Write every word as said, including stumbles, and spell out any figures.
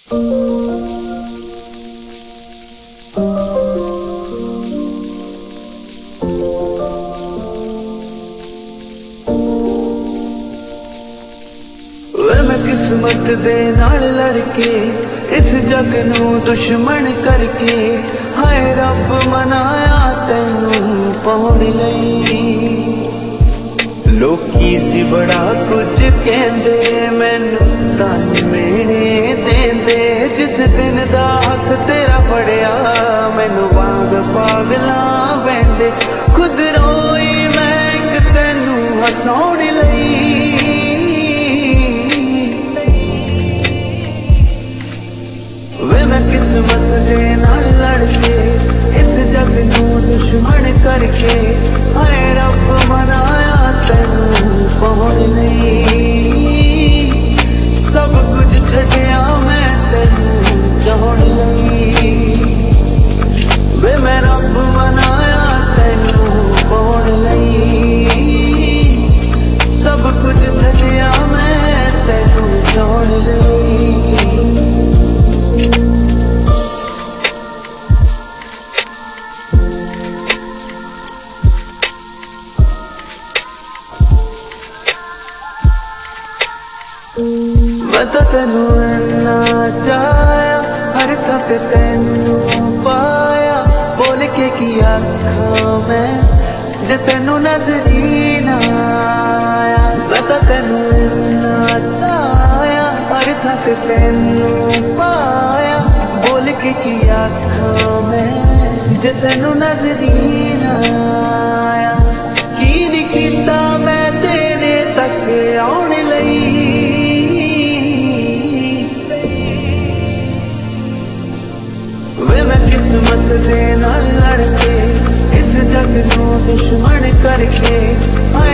किस्मत दे नाल लड़के इस जग नू दुश्मन करके हाय रब मनाया तैनू पाउण लई। लोकी सी बड़ा कुछ कहंदे मैनू तन मेने देंदे, जिस दिन दा हथ तेरा फड़िया मैनू वांग पागलां वैंदे। खुद रोई मैं इक तैनू हसाउण लई। मैं किस्मत दे नाल लड़के इस जग नू दुश्मन करके हाय रब मनाया तैनू पाउण लई। सब कुछ छड्डिया मैं तैनू चाहण लई। वे मैं रब मनाया तैनू पाउण लई। सब कुछ छड्डिया मैं तैनू चाहण लई। मैं तो तेनू इन्ना चाया हर थां ते तेनू पाया। बोल के की आखां मैं जे तेनू नजर ही ना आया। मैं तो तेनू इन्ना चाया हर थां ते तेनू पाया। बोल के की आखां मैं जे तेनू नजर ही ना आया। की नहीं कीता मैं तेरे तक आउण लई। वे मैं किस्मत दे नाल लड़के इस जग नू दुश्मन करके